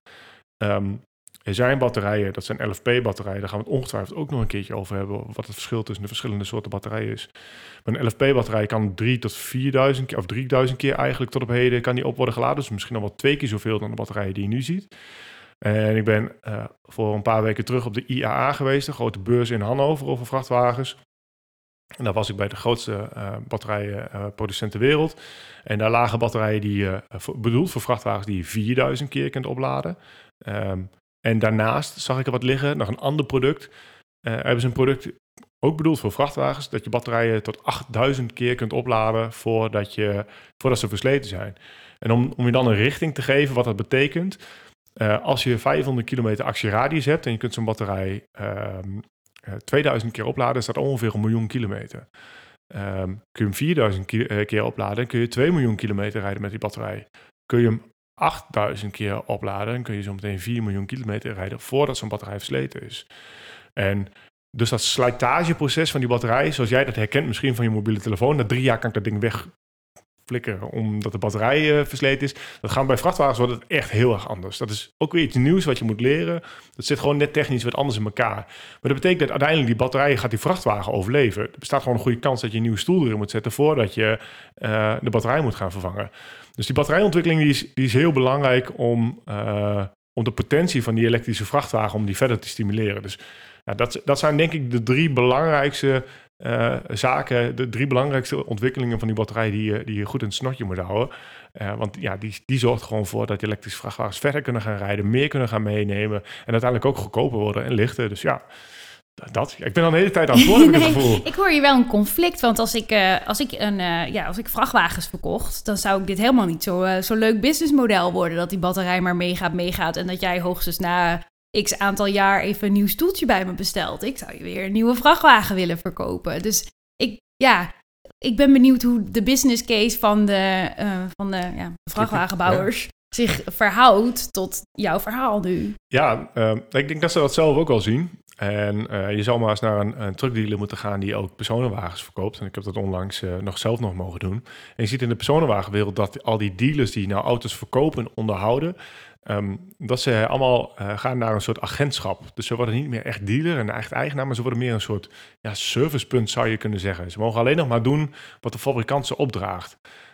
Er zijn batterijen, dat zijn LFP-batterijen, daar gaan we het ongetwijfeld ook nog een keertje over hebben, wat het verschil tussen de verschillende soorten batterijen is. Maar een LFP-batterij kan 3 tot 4000 keer, of 3000 keer eigenlijk tot op heden, kan die op worden geladen. Dus misschien al wel 2 keer zoveel dan de batterijen die je nu ziet. En ik ben voor een paar weken terug op de IAA geweest, de grote beurs in Hannover over vrachtwagens. En daar was ik bij de grootste batterijenproducent ter wereld. En daar lagen batterijen die bedoeld voor vrachtwagens die je 4000 keer kunt opladen. En daarnaast zag ik er wat liggen, nog een ander product. Hebben ze een product ook bedoeld voor vrachtwagens, dat je batterijen tot 8000 keer kunt opladen voordat ze versleten zijn. En om je dan een richting te geven wat dat betekent, als je 500 kilometer actieradius hebt en je kunt zo'n batterij 2000 keer opladen, is dat ongeveer 1 miljoen kilometer. Kun je hem 4000 keer opladen, kun je 2 miljoen kilometer rijden met die batterij. Kun je hem 8000 keer opladen, dan kun je zo meteen 4 miljoen kilometer rijden voordat zo'n batterij versleten is. En dus dat slijtageproces van die batterij, zoals jij dat herkent misschien van je mobiele telefoon, na 3 jaar kan ik dat ding wegflikkeren omdat de batterij versleten is. Dat gaat bij vrachtwagens wordt het echt heel erg anders. Dat is ook weer iets nieuws wat je moet leren. Dat zit gewoon net technisch wat anders in elkaar. Maar dat betekent dat uiteindelijk die batterij gaat die vrachtwagen overleven. Er bestaat gewoon een goede kans dat je een nieuwe stoel erin moet zetten voordat je de batterij moet gaan vervangen. Dus die batterijontwikkeling die is heel belangrijk om de potentie van die elektrische vrachtwagen om die verder te stimuleren. Dus dat zijn denk ik de 3 belangrijkste zaken, de 3 belangrijkste ontwikkelingen van die batterij die je goed in het snotje moet houden. Want die zorgt gewoon voor dat elektrische vrachtwagens verder kunnen gaan rijden, meer kunnen gaan meenemen en uiteindelijk ook goedkoper worden en lichter. Dus ja, ik ben al de hele tijd aan het woord, heb ik het gevoel. Ik hoor hier wel een conflict, want als ik vrachtwagens verkocht, dan zou ik dit helemaal niet zo'n leuk businessmodel worden, dat die batterij maar meegaat en dat jij hoogstens na x aantal jaar even een nieuw stoeltje bij me bestelt. Ik zou je weer een nieuwe vrachtwagen willen verkopen. Dus ik ben benieuwd hoe de business case van de vrachtwagenbouwers zich verhoudt tot jouw verhaal nu. Ja, ik denk dat ze dat zelf ook wel zien. En je zou maar eens naar een truckdealer moeten gaan die ook personenwagens verkoopt. En ik heb dat onlangs zelf nog mogen doen. En je ziet in de personenwagenwereld dat al die dealers die nou auto's verkopen en onderhouden, dat ze allemaal gaan naar een soort agentschap. Dus ze worden niet meer echt dealer en echt eigenaar, maar ze worden meer een soort servicepunt, zou je kunnen zeggen. Ze mogen alleen nog maar doen wat de fabrikant ze opdraagt.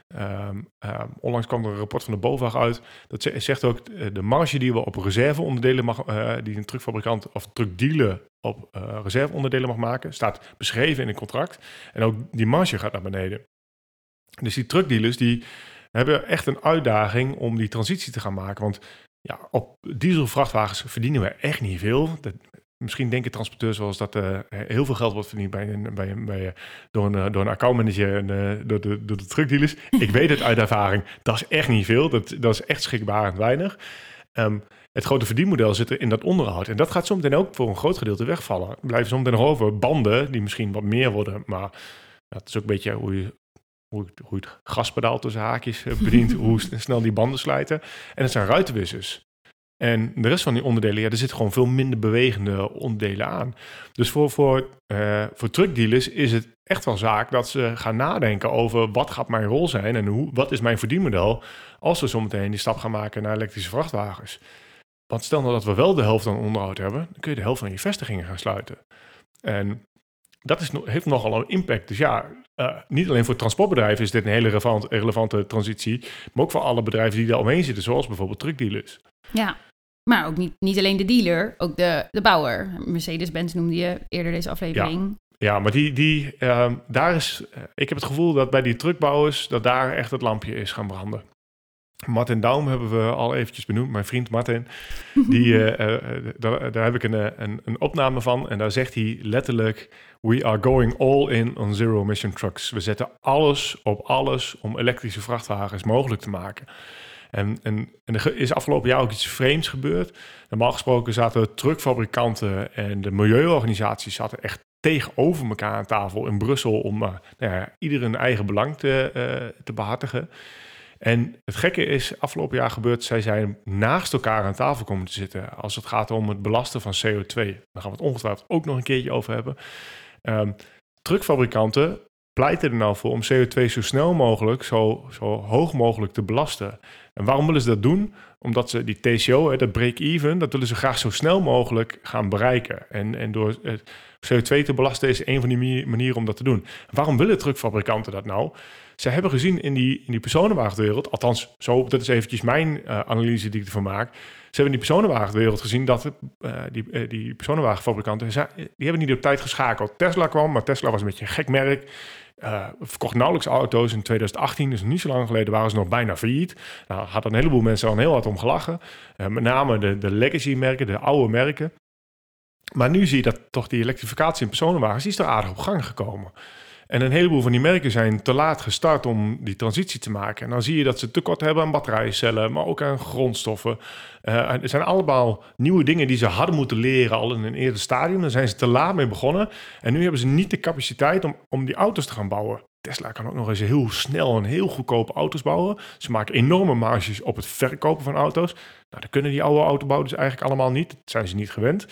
Onlangs kwam er een rapport van de BOVAG uit. Dat zegt ook de marge die we op reserveonderdelen die een truckfabrikant of truckdealer op reserveonderdelen mag maken, staat beschreven in een contract. En ook die marge gaat naar beneden. Dus die truckdealers die hebben echt een uitdaging om die transitie te gaan maken. Want op dieselvrachtwagens verdienen we echt niet veel. Misschien denken transporteurs wel eens dat heel veel geld wordt verdiend door een accountmanager en door de truckdealers. Ik weet het uit ervaring, dat is echt niet veel. Dat is echt schrikbarend weinig. Het grote verdienmodel zit er in dat onderhoud. En dat gaat zometeen ook voor een groot gedeelte wegvallen. Er blijven zometeen nog over banden, die misschien wat meer worden. Maar het is ook een beetje hoe je het gaspedaal tussen haakjes bedient, hoe snel die banden slijten. En het zijn ruitenwissers. En de rest van die onderdelen, er zitten gewoon veel minder bewegende onderdelen aan. Dus voor truckdealers is het echt wel zaak dat ze gaan nadenken over wat gaat mijn rol zijn en wat is mijn verdienmodel als we zometeen die stap gaan maken naar elektrische vrachtwagens. Want stel nou dat we wel de helft aan onderhoud hebben, dan kun je de helft van je vestigingen gaan sluiten. En dat heeft nogal een impact. Dus niet alleen voor transportbedrijven is dit een hele relevante transitie, maar ook voor alle bedrijven die daar omheen zitten, zoals bijvoorbeeld truckdealers. Ja, maar ook niet alleen de dealer, ook de bouwer. Mercedes-Benz noemde je eerder deze aflevering. Ja, maar daar is, ik heb het gevoel dat bij die truckbouwers, dat daar echt het lampje is gaan branden. Martin Daum hebben we al eventjes benoemd, mijn vriend Martin. Daar heb ik een opname van en daar zegt hij letterlijk: "We are going all in on zero-emission trucks." We zetten alles op alles om elektrische vrachtwagens mogelijk te maken. En er is afgelopen jaar ook iets vreemds gebeurd. Normaal gesproken zaten truckfabrikanten en de milieuorganisaties zaten echt tegenover elkaar aan tafel in Brussel om ieder een eigen belang te behartigen. En het gekke is afgelopen jaar gebeurd, zij zijn naast elkaar aan tafel komen te zitten als het gaat om het belasten van CO2. Daar gaan we het ongetwijfeld ook nog een keertje over hebben. truckfabrikanten pleiten er nou voor om CO2 zo snel mogelijk, zo hoog mogelijk te belasten. En waarom willen ze dat doen? Omdat ze die TCO, dat break-even, dat willen ze graag zo snel mogelijk gaan bereiken. En door CO2 te belasten is een van die manieren om dat te doen. Waarom willen truckfabrikanten dat nou? Ze hebben gezien in die personenwagenwereld, althans, dat is eventjes mijn analyse die ik ervan maak. Ze hebben in die personenwagenwereld gezien dat die personenwagenfabrikanten, die hebben niet op tijd geschakeld. Tesla kwam, maar Tesla was een beetje een gek merk. Verkocht nauwelijks auto's in 2018, dus niet zo lang geleden waren ze nog bijna failliet. Nou, had een heleboel mensen al heel hard om gelachen. Met name de legacy-merken, de oude merken. Maar nu zie je dat toch die elektrificatie in personenwagens, die is er aardig op gang gekomen. En een heleboel van die merken zijn te laat gestart om die transitie te maken. En dan zie je dat ze tekort hebben aan batterijcellen, maar ook aan grondstoffen. Er zijn allemaal nieuwe dingen die ze hadden moeten leren al in een eerder stadium. Daar zijn ze te laat mee begonnen. En nu hebben ze niet de capaciteit om die auto's te gaan bouwen. Tesla kan ook nog eens heel snel en heel goedkope auto's bouwen. Ze maken enorme marges op het verkopen van auto's. Nou, dat kunnen die oude autobouwers eigenlijk allemaal niet. Dat zijn ze niet gewend.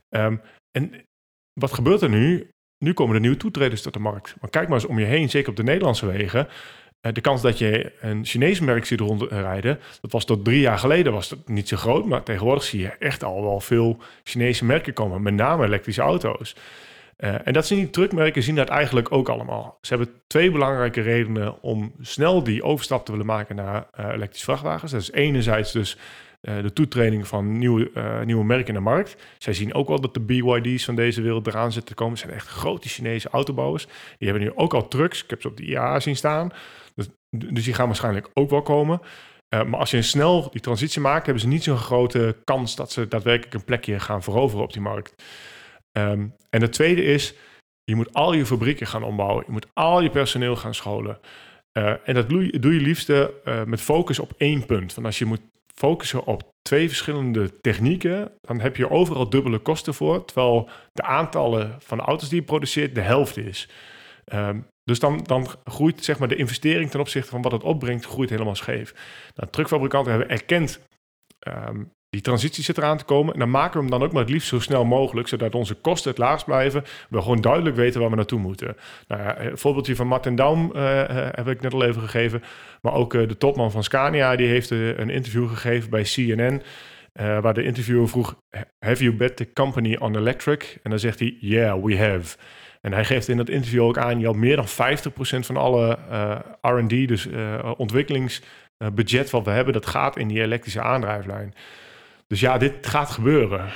En wat gebeurt er nu? Nu komen er nieuwe toetreders tot de markt. Maar kijk maar eens om je heen, zeker op de Nederlandse wegen. De kans dat je een Chinees merk ziet rondrijden, dat was tot 3 jaar geleden was dat niet zo groot. Maar tegenwoordig zie je echt al wel veel Chinese merken komen. Met name elektrische auto's. En dat zien die truckmerken zien dat eigenlijk ook allemaal. Ze hebben 2 belangrijke redenen om snel die overstap te willen maken naar elektrische vrachtwagens. Dat is enerzijds dus de toetreding van nieuwe merken in de markt. Zij zien ook wel dat de BYD's van deze wereld eraan zitten te komen. Het zijn echt grote Chinese autobouwers. Die hebben nu ook al trucks. Ik heb ze op de IAA zien staan. Dus die gaan waarschijnlijk ook wel komen. Maar als je snel die transitie maakt, hebben ze niet zo'n grote kans dat ze daadwerkelijk een plekje gaan veroveren op die markt. En het tweede is, je moet al je fabrieken gaan ombouwen. Je moet al je personeel gaan scholen. En dat doe je liefst met focus op 1 punt. Want als je moet focussen op 2 verschillende technieken, dan heb je overal dubbele kosten voor, terwijl de aantallen van de auto's die je produceert de helft is. Dus dan groeit zeg maar de investering ten opzichte van wat het opbrengt, groeit helemaal scheef. Nou, truckfabrikanten hebben erkend, die transitie zit eraan te komen. En dan maken we hem dan ook maar het liefst zo snel mogelijk, zodat onze kosten het laagst blijven. We gewoon duidelijk weten waar we naartoe moeten. Nou ja, een voorbeeldje van Martin Daum heb ik net al even gegeven. Maar ook de topman van Scania, die heeft een interview gegeven bij CNN. Waar de interviewer vroeg, have you bet the company on electric? En dan zegt hij, yeah, we have. En hij geeft in dat interview ook aan, je had meer dan 50% van alle R&D, dus ontwikkelingsbudget wat we hebben, dat gaat in die elektrische aandrijflijn. Dus ja, dit gaat gebeuren.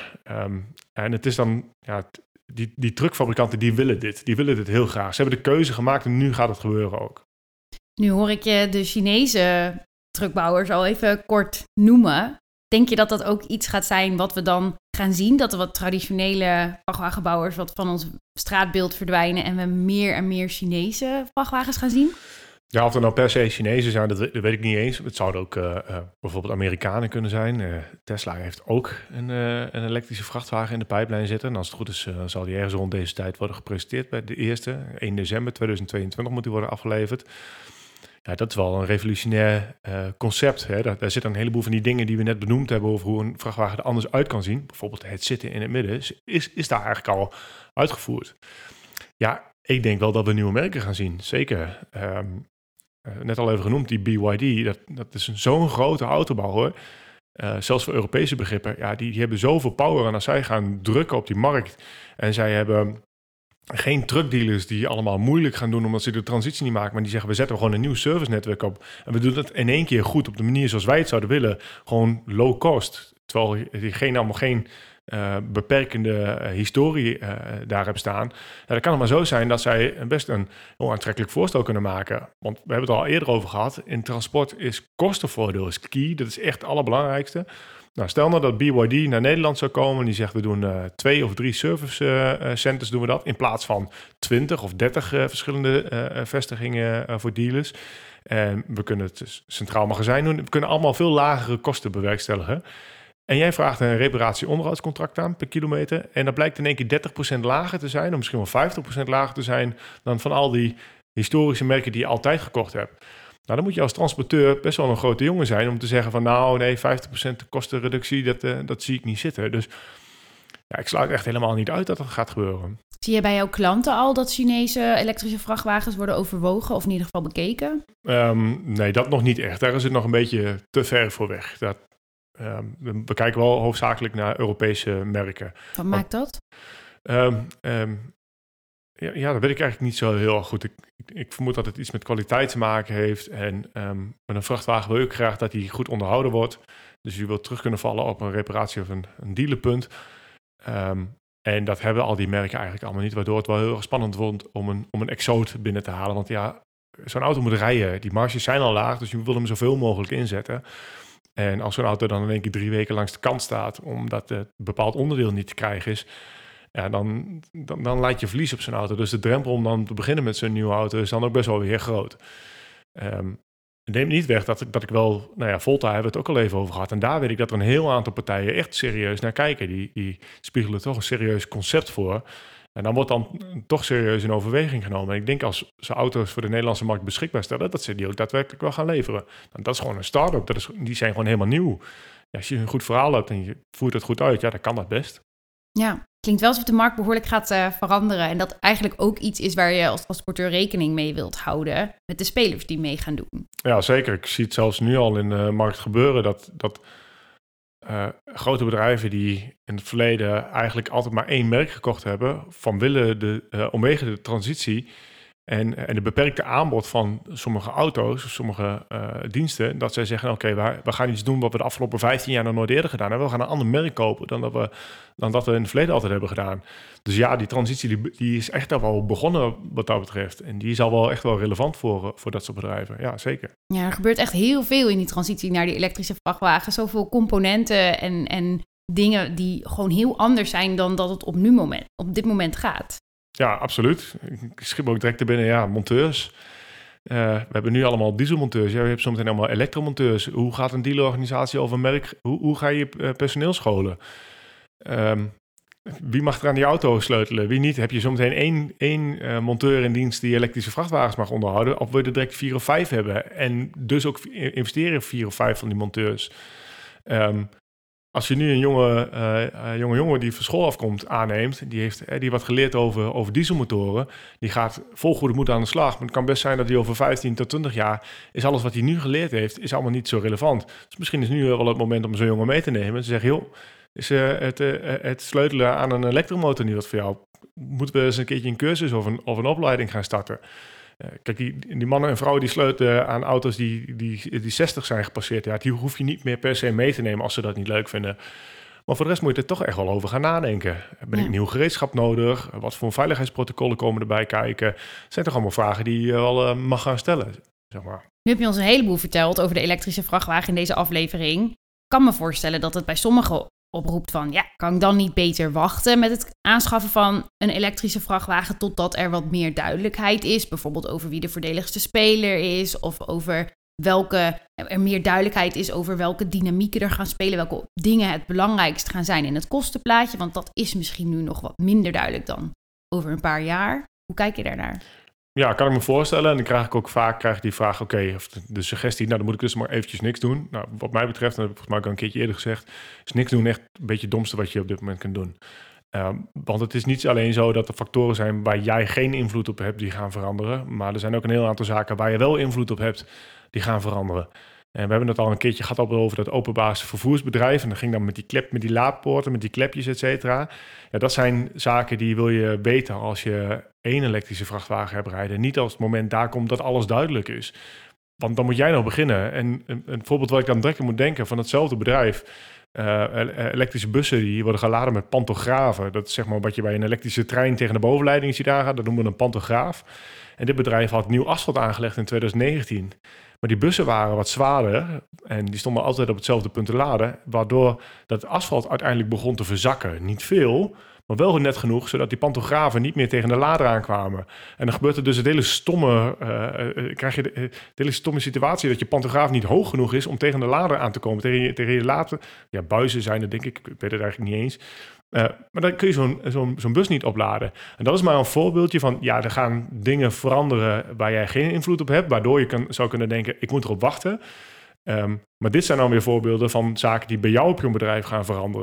En het is dan, ja, die truckfabrikanten die willen dit heel graag. Ze hebben de keuze gemaakt en nu gaat het gebeuren ook. Nu hoor ik je de Chinese truckbouwers al even kort noemen. Denk je dat dat ook iets gaat zijn wat we dan gaan zien? Dat er wat traditionele vrachtwagenbouwers wat van ons straatbeeld verdwijnen en we meer en meer Chinese vrachtwagens gaan zien? Ja, of er nou per se Chinezen zijn, dat weet ik niet eens. Het zouden ook bijvoorbeeld Amerikanen kunnen zijn. Tesla heeft ook een elektrische vrachtwagen in de pijplijn zitten. En als het goed is, zal die ergens rond deze tijd worden gepresenteerd bij de eerste. 1 december 2022 moet die worden afgeleverd. Ja, dat is wel een revolutionair concept. Hè. Daar zitten een heleboel van die dingen die we net benoemd hebben over hoe een vrachtwagen er anders uit kan zien. Bijvoorbeeld het zitten in het midden is daar eigenlijk al uitgevoerd. Ja, ik denk wel dat we nieuwe merken gaan zien. Zeker. Net al even genoemd, die BYD, dat is zo'n grote autobouwer. Zelfs voor Europese begrippen, ja, die hebben zoveel power. En als zij gaan drukken op die markt en zij hebben geen truckdealers die allemaal moeilijk gaan doen omdat ze de transitie niet maken, maar die zeggen, we zetten gewoon een nieuw servicenetwerk op en we doen het in 1 keer goed op de manier zoals wij het zouden willen. Gewoon low cost. Terwijl die allemaal geen beperkende historie daar hebben staan. Ja, dan kan het maar zo zijn dat zij best een aantrekkelijk voorstel kunnen maken. Want we hebben het al eerder over gehad. In transport is kostenvoordeel is key. Dat is echt het allerbelangrijkste. Nou, stel nou dat BYD naar Nederland zou komen en die zegt, we doen 2 of 3 service centers doen we dat, in plaats van 20 of 30 verschillende vestigingen voor dealers. En we kunnen het centraal magazijn doen. We kunnen allemaal veel lagere kosten bewerkstelligen. En jij vraagt een reparatie-onderhoudscontract aan per kilometer. En dat blijkt in 1 keer 30% lager te zijn, of misschien wel 50% lager te zijn dan van al die historische merken die je altijd gekocht hebt. Nou, dan moet je als transporteur best wel een grote jongen zijn om te zeggen van nou nee, 50% kostenreductie, dat zie ik niet zitten. Dus ik sluit echt helemaal niet uit dat dat gaat gebeuren. Zie je bij jouw klanten al dat Chinese elektrische vrachtwagens worden overwogen of in ieder geval bekeken? Nee, dat nog niet echt. Daar is het nog een beetje te ver voor weg. We kijken wel hoofdzakelijk naar Europese merken. Wat maakt dat? Ja, dat weet ik eigenlijk niet zo heel erg goed. Ik vermoed dat het iets met kwaliteit te maken heeft. En met een vrachtwagen wil ik graag dat die goed onderhouden wordt. Dus je wilt terug kunnen vallen op een reparatie of een dealerpunt. En dat hebben al die merken eigenlijk allemaal niet. Waardoor het wel heel erg spannend wordt om een exoot binnen te halen. Want ja, zo'n auto moet rijden. Die marges zijn al laag, dus je wil hem zoveel mogelijk inzetten. En als zo'n auto dan in één keer 3 weken langs de kant staat, omdat het bepaald onderdeel niet te krijgen is, ja, dan laat je verlies op zo'n auto. Dus de drempel om dan te beginnen met zo'n nieuwe auto is dan ook best wel weer groot. Het neemt niet weg dat ik wel, Volta hebben we het ook al even over gehad. En daar weet ik dat er een heel aantal partijen echt serieus naar kijken. Die spiegelen toch een serieus concept voor. En dan wordt dan toch serieus in overweging genomen. En ik denk als ze auto's voor de Nederlandse markt beschikbaar stellen, dat ze die ook daadwerkelijk wel gaan leveren. En dat is gewoon een start-up. Die zijn gewoon helemaal nieuw. Ja, als je een goed verhaal hebt en je voert het goed uit, ja, dan kan dat best. Ja, klinkt wel alsof de markt behoorlijk gaat veranderen. En dat eigenlijk ook iets is waar je als transporteur rekening mee wilt houden met de spelers die mee gaan doen. Ja, zeker. Ik zie het zelfs nu al in de markt gebeuren dat grote bedrijven die in het verleden eigenlijk altijd maar 1 merk gekocht hebben, vanwege de transitie en de beperkte aanbod van sommige auto's of sommige diensten, dat zij zeggen, oké, we gaan iets doen wat we de afgelopen 15 jaar nog nooit eerder gedaan hebben. We gaan een ander merk kopen dan dat we in het verleden altijd hebben gedaan. Dus ja, die transitie die is echt al wel begonnen wat dat betreft. En die is al wel echt wel relevant voor dat soort bedrijven. Ja, zeker. Ja, er gebeurt echt heel veel in die transitie naar die elektrische vrachtwagens. Zoveel componenten en dingen die gewoon heel anders zijn dan dat het op dit moment gaat. Ja, absoluut. Ik schip ook direct er binnen, ja, monteurs. We hebben nu allemaal dieselmonteurs. Ja, je hebt zometeen allemaal elektromonteurs. Hoe gaat een dealerorganisatie over merk? Hoe ga je personeel scholen? Wie mag er aan die auto sleutelen? Wie niet? Heb je zometeen één monteur in dienst die elektrische vrachtwagens mag onderhouden? Of wil je er direct 4 of 5 hebben? En dus ook investeren in 4 of 5 van die monteurs. Als je nu een jonge die van school afkomt aanneemt, die wat geleerd over dieselmotoren, die gaat vol goede moed aan de slag. Maar het kan best zijn dat hij over 15 tot 20 jaar is alles wat hij nu geleerd heeft, is allemaal niet zo relevant. Dus misschien is nu wel het moment om zo'n jongen mee te nemen en te zeggen, joh, is het sleutelen aan een elektromotor niet wat voor jou? Moeten we eens een keertje een cursus of een opleiding gaan starten? Kijk, die mannen en vrouwen die sleutelen aan auto's die 60 zijn gepasseerd. Ja, die hoef je niet meer per se mee te nemen als ze dat niet leuk vinden. Maar voor de rest moet je er toch echt wel over gaan nadenken. Ben ik nieuw gereedschap nodig? Wat voor veiligheidsprotocollen komen erbij kijken? Het zijn toch allemaal vragen die je wel mag gaan stellen, zeg maar. Nu heb je ons een heleboel verteld over de elektrische vrachtwagen in deze aflevering. Ik kan me voorstellen dat het bij sommigen oproept van, ja, kan ik dan niet beter wachten met het aanschaffen van een elektrische vrachtwagen totdat er wat meer duidelijkheid is, bijvoorbeeld over wie de voordeligste speler is of over er meer duidelijkheid is over welke dynamieken er gaan spelen, welke dingen het belangrijkst gaan zijn in het kostenplaatje, want dat is misschien nu nog wat minder duidelijk dan over een paar jaar. Hoe kijk je daarnaar? Ja, kan ik me voorstellen. En dan krijg ik ook vaak die vraag, oké, of de suggestie, nou dan moet ik dus maar eventjes niks doen. Nou, wat mij betreft, en dat heb ik volgens mij ook al een keertje eerder gezegd, is niks doen echt een beetje het domste wat je op dit moment kunt doen. Want het is niet alleen zo dat er factoren zijn waar jij geen invloed op hebt, die gaan veranderen. Maar er zijn ook een heel aantal zaken waar je wel invloed op hebt, die gaan veranderen. En we hebben het al een keertje gehad over dat openbaar vervoersbedrijf. En dat ging dan met die laadpoorten, met die klepjes, et cetera. Ja, dat zijn zaken die wil je weten als je 1 elektrische vrachtwagen hebt rijden. Niet als het moment daar komt dat alles duidelijk is. Want dan moet jij nou beginnen. En een voorbeeld wat ik dan direct moet denken van hetzelfde bedrijf. Elektrische bussen die worden geladen met pantografen. Dat is zeg maar wat je bij een elektrische trein tegen de bovenleiding ziet aangaan. Dat noemen we een pantograaf. En dit bedrijf had nieuw asfalt aangelegd in 2019. Maar die bussen waren wat zwaarder en die stonden altijd op hetzelfde punt te laden, waardoor dat asfalt uiteindelijk begon te verzakken. Niet veel, maar wel net genoeg, zodat die pantografen niet meer tegen de lader aankwamen. En dan gebeurt er dus de hele stomme situatie dat je pantograaf niet hoog genoeg is om tegen de lader aan te komen. Tegen je lader, ja, buizen zijn er denk ik weet het eigenlijk niet eens. Maar dan kun je zo'n bus niet opladen. En dat is maar een voorbeeldje van, ja, er gaan dingen veranderen waar jij geen invloed op hebt, waardoor je zou kunnen denken, ik moet erop wachten. Maar dit zijn dan weer voorbeelden van zaken die bij jou op je bedrijf gaan veranderen.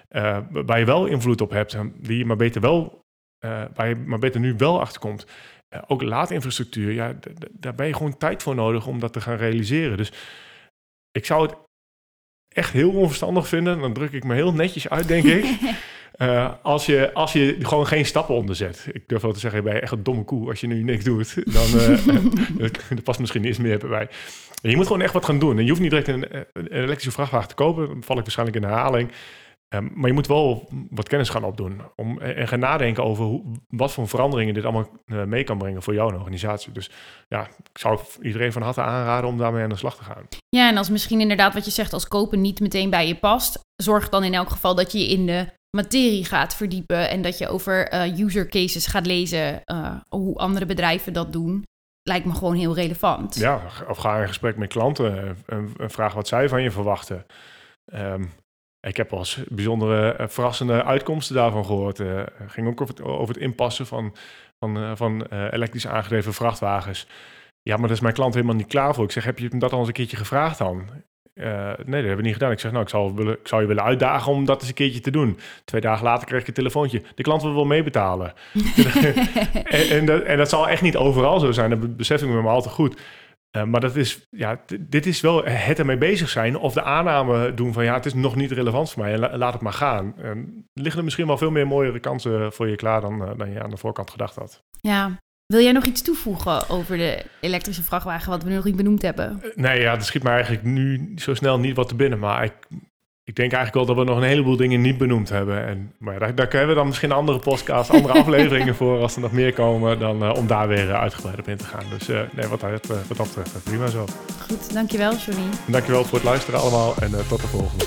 waar je wel invloed op hebt, die je maar beter wel, waar je maar beter nu wel achterkomt. Ook laadinfrastructuur, ja, daar ben je gewoon tijd voor nodig om dat te gaan realiseren. Dus ik zou het echt heel onverstandig vinden, dan druk ik me heel netjes uit, denk ik. Als je gewoon geen stappen onderzet. Ik durf wel te zeggen, ben je echt een domme koe als je nu niks doet. Dan dat past misschien niet eens meer bij. En je moet gewoon echt wat gaan doen. En je hoeft niet direct een elektrische vrachtwagen te kopen. Dan val ik waarschijnlijk in de herhaling. Maar je moet wel wat kennis gaan opdoen. En gaan nadenken over wat voor veranderingen dit allemaal mee kan brengen voor jou en organisatie. Dus ja, ik zou iedereen van harte aanraden om daarmee aan de slag te gaan. Ja, en als misschien inderdaad wat je zegt als kopen niet meteen bij je past, zorg dan in elk geval dat je in de materie gaat verdiepen en dat je over user cases gaat lezen, hoe andere bedrijven dat doen. Lijkt me gewoon heel relevant. Ja, of ga in gesprek met klanten en vraag wat zij van je verwachten. Ik heb wel eens bijzondere verrassende uitkomsten daarvan gehoord. Het ging ook over het inpassen van elektrisch aangedreven vrachtwagens. Ja, maar daar is mijn klant helemaal niet klaar voor. Ik zeg, heb je hem dat al eens een keertje gevraagd dan? Nee, dat hebben we niet gedaan. Ik zeg, nou, ik zou je willen uitdagen om dat eens een keertje te doen. 2 dagen later kreeg ik een telefoontje. De klant wil wel meebetalen. en dat zal echt niet overal zo zijn. Dat besef ik me maar al te goed. Maar dat is, ja, dit is wel het ermee bezig zijn of de aanname doen van ja, het is nog niet relevant voor mij en laat het maar gaan. Liggen er misschien wel veel meer mooiere kansen voor je klaar dan je aan de voorkant gedacht had. Ja. Wil jij nog iets toevoegen over de elektrische vrachtwagen wat we nu nog niet benoemd hebben? Nee, ja, er schiet me eigenlijk nu zo snel niet wat te binnen, maar ik denk eigenlijk wel dat we nog een heleboel dingen niet benoemd hebben. Maar ja, daar kunnen we dan misschien een andere podcast, andere afleveringen voor als er nog meer komen, dan om daar weer uitgebreid op in te gaan. Dus nee, wat dat betreft prima zo. Goed, dankjewel Johnny. Dankjewel voor het luisteren allemaal en tot de volgende.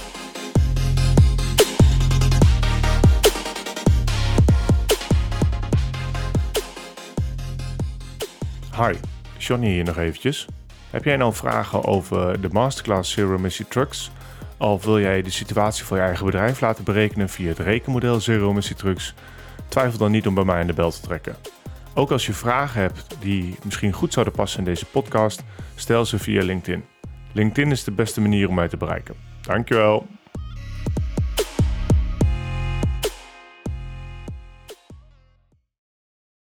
Hi, Johnny hier nog eventjes. Heb jij nou vragen over de Masterclass Zero Emission Trucks? Of wil jij de situatie voor je eigen bedrijf laten berekenen via het rekenmodel Zero Emission Trucks? Twijfel dan niet om bij mij aan de bel te trekken. Ook als je vragen hebt die misschien goed zouden passen in deze podcast, stel ze via LinkedIn. LinkedIn is de beste manier om mij te bereiken. Dankjewel.